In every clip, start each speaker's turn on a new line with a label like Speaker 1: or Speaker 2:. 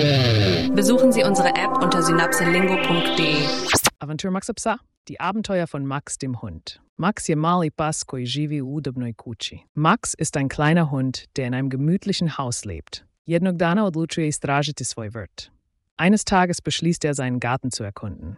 Speaker 1: Besuchen Sie unsere App unter synapselingo.de.
Speaker 2: Awantur Maxa Psa. Die Abenteuer von Max, dem Hund. Max je mali pas koji živi u udobnoj kući. Max ist ein kleiner Hund, der in einem gemütlichen Haus lebt. Jednog dana odlučuje istražiti svoj vrt. Eines Tages beschließt er, seinen Garten zu erkunden.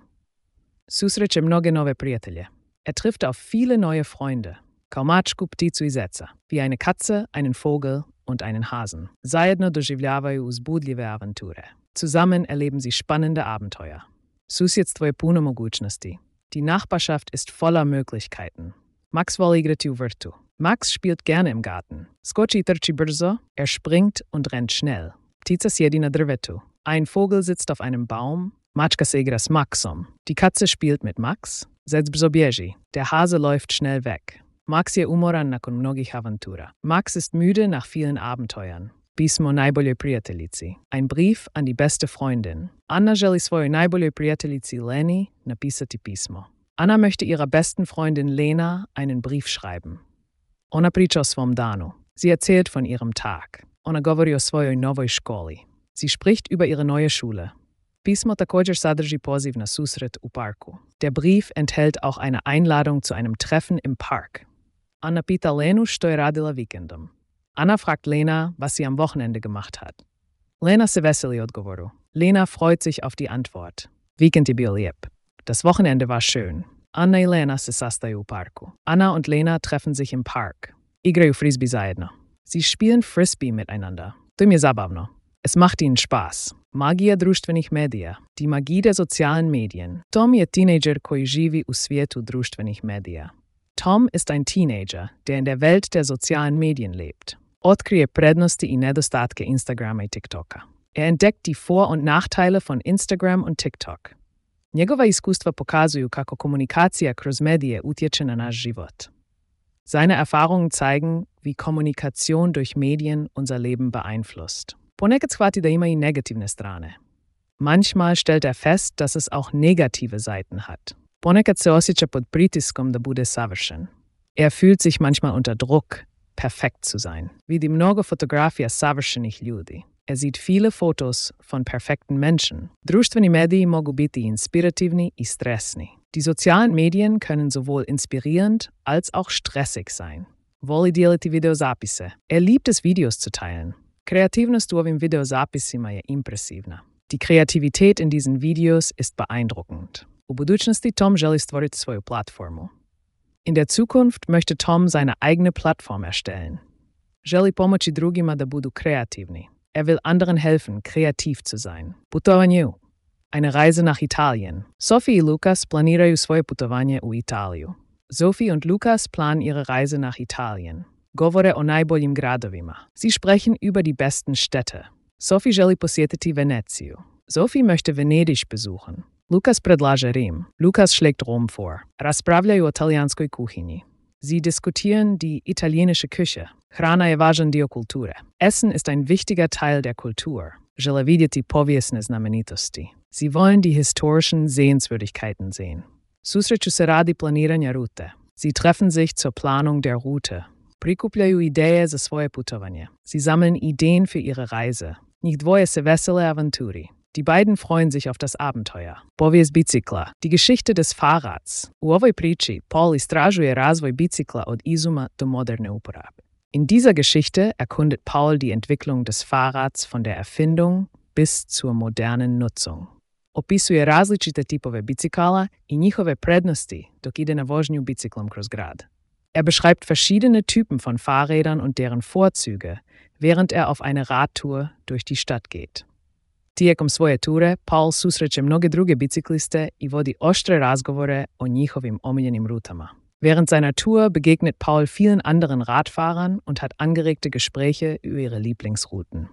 Speaker 2: Susreće mnoge nove prijatelje. Trifft auf viele neue Freunde. Kao mačku, pticu i zeca. Wie eine Katze, einen Vogel und einen Hasen. Zajedno doživljavaju uzbudljive avanture. Zusammen erleben sie spannende Abenteuer. Susjedstvo je puno mogućnosti. Die Nachbarschaft ist voller Möglichkeiten. Max voli igrati u vrtu. Max spielt gerne im Garten. Skoči i trči brzo, springt und rennt schnell. Ptica sjedi na drvetu. Ein Vogel sitzt auf einem Baum. Mačka se igra s Maxom. Die Katze spielt mit Max. Zec brzo bježi. Der Hase läuft schnell weg. Max je umoran nakon mnogih avantura. Max ist müde nach vielen Abenteuern. Pismo najboljoj prijateljici. Ein Brief an die beste Freundin. Anna želi svojoj najboljoj prijateljici Leni napisati pismo. Anna möchte ihrer besten Freundin Lena einen Brief schreiben. Ona priča o svom danu. Sie erzählt von ihrem Tag. Ona govori o svojoj novoj školi. Sie spricht über ihre neue Schule. Pismo također sadrži poziv na susret u parku. Der Brief enthält auch eine Einladung zu einem Treffen im Park. Anna pita Lenu što je radila vikendom. Anna fragt Lena, was sie am Wochenende gemacht hat. Lena se veseli odgovoru. Lena freut sich auf die Antwort. Vikend je bio lijep. Das Wochenende war schön. Anna i Lena se sastaju u parku. Anna und Lena treffen sich im Park. Igraju frisbee zajedno. Sie spielen Frisbee miteinander. To im je zabavno. Es macht ihnen Spaß. Magija društvenih medija. Die Magie der sozialen Medien. Tom je teenager koji živi u svijetu društvenih medija. Tom ist ein Teenager, der in der Welt der sozialen Medien lebt. Otkrije prednosti i nedostatke Instagrama i TikToka. Entdeckt die Vor- und Nachteile von Instagram und TikTok. Njegova iskustva pokazuju kako komunikacija kroz medije utječe na naš život. Seine Erfahrungen zeigen, wie Kommunikation durch Medien unser Leben beeinflusst. Ponekad shvati da ima i negativne strane. Manchmal stellt fest, dass es auch negative Seiten hat. Ponekad se osjeća pod pritiskom da bude savršen. Fühlt sich manchmal unter Druck, perfekt zu sein. Vidi mnogo fotografija savršenih ljudi. Sieht viele Fotos von perfekten Menschen. Društveni mediji mogu biti inspirativni i stresni. Die sozialen Medien können sowohl inspirierend als auch stressig sein. Voli dijeliti videozapise. Liebt es, Videos zu teilen. Kreativnost u ovim videozapisima je impresivna. Die Kreativität in diesen Videos ist beeindruckend. U budućnosti Tom želi stvoriti svoju platformu. In der Zukunft möchte Tom seine eigene Plattform erstellen. Želi pomoći drugima da budu kreativni. Will anderen helfen, kreativ zu sein. Putovanje. Eine Reise nach Italien. Sophie i Lukas planiraju svoje putovanje u Italiju. Sophie und Lukas planen ihre Reise nach Italien. Govore o najboljim gradovima. Sie sprechen über die besten Städte. Sophie želi posjetiti Veneciju. Sophie möchte Venedig besuchen. Lukas predlaže Rim. Lukas schlägt Rom vor. Raspravljaju o talijanskoj kuhinji. Sie diskutieren die italienische Küche. Hrana je važan dio kulture. Essen ist ein wichtiger Teil der Kultur. Žele vidjeti povijesne znamenitosti. Sie wollen die historischen Sehenswürdigkeiten sehen. Susreću se radi planiranja rute. Sie treffen sich zur Planung der Route. Prikupljaju ideje za svoje putovanje. Sie sammeln Ideen für ihre Reise. Njih dvoje se vesele avanturi. Die beiden freuen sich auf das Abenteuer. Povijest bicikla. Die Geschichte des Fahrrads. U ovoj priči Paul istražuje razvoj bicikla od izuma do moderne uporabe. In dieser Geschichte erkundet Paul die Entwicklung des Fahrrads von der Erfindung bis zur modernen Nutzung. Opisuje različite tipove bicikala i njihove prednosti dok ide na vožnju biciklom kroz grad. Beschreibt verschiedene Typen von Fahrrädern und deren Vorzüge, während auf eine Radtour durch die Stadt geht. Tijekom svoje ture, Paul susreće mnoge druge bicikliste i vodi oštre razgovore o njihovim omiljenim rutama. Während seiner Tour begegnet Paul vielen anderen Radfahrern und hat angeregte Gespräche über ihre Lieblingsrouten.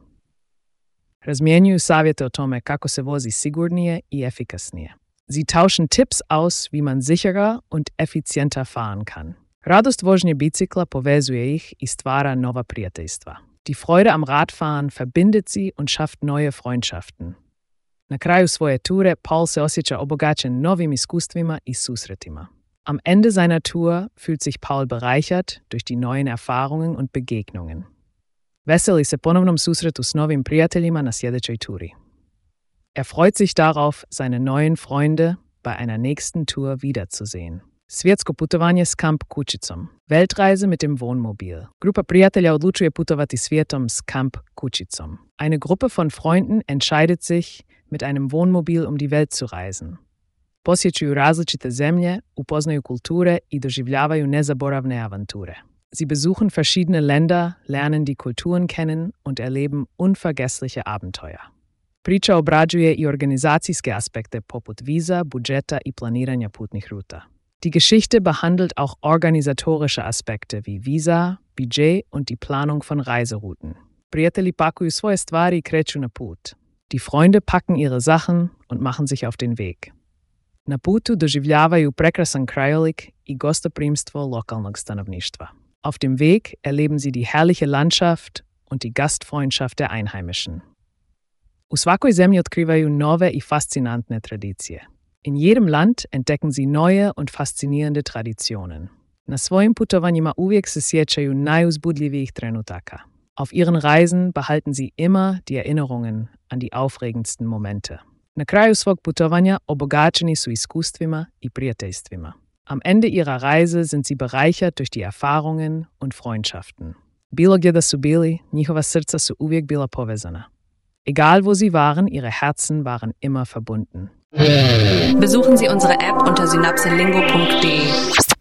Speaker 2: Razmjenjuju savjete o tome kako se vozi sigurnije i efikasnije. Sie tauschen Tipps aus, wie man sicherer und effizienter fahren kann. Radost vožnje bicikla povezuje ih i stvara nova prijateljstva. Die Freude am Radfahren verbindet sie und schafft neue Freundschaften. Na kraju svoje ture Paul se osjeća obogaćen novim iskustvima i susretima. Am Ende seiner Tour fühlt sich Paul bereichert durch die neuen Erfahrungen und Begegnungen. Veseli se ponovnom susretu s novim prijateljima na sljedećoj turi. Er freut sich darauf, seine neuen Freunde bei einer nächsten Tour wiederzusehen. Svjetsko putovanje s Kamp kućicom. Weltreise mit dem Wohnmobil. Grupa prijatelja odlučuje putovati svijetom s Kamp kućicom. Eine Gruppe von Freunden entscheidet sich, mit einem Wohnmobil um die Welt zu reisen. Posjećuju različite zemlje, upoznaju kulture i doživljavaju nezaboravne avanture. Sie besuchen verschiedene Länder, lernen die Kulturen kennen und erleben unvergessliche Abenteuer. Priča obrađuje i organizacijske aspekte poput viza, budžeta i planiranja putnih ruta. Die Geschichte behandelt auch organisatorische Aspekte wie Visa, Budget und die Planung von Reiserouten. Prijatelji pakuju svoje stvari i kreću na put. Die Freunde packen ihre Sachen und machen sich auf den Weg. Na putu doživljavaju prekrasan krajolik i gostoprimstvo lokalnog stanovništva. Auf dem Weg erleben sie die herrliche Landschaft und die Gastfreundschaft der Einheimischen. U svakoj zemlji otkrivaju nove i fascinantne tradicije. In jedem Land entdecken sie neue und faszinierende Traditionen. Na svojim putovanjima uvijek se sjećaju najuzbudljivijih trenutaka. Auf ihren Reisen behalten sie immer die Erinnerungen an die aufregendsten Momente. Na kraju svog putovanja obogaćeni su iskustvima i prijateljstvima. Am Ende ihrer Reise sind sie bereichert durch die Erfahrungen und Freundschaften. Bilo gdje da su bili, njihova srca su uvijek bila povezana. Egal wo sie waren, ihre Herzen waren immer verbunden.
Speaker 1: Besuchen Sie unsere App unter synapselingo.de.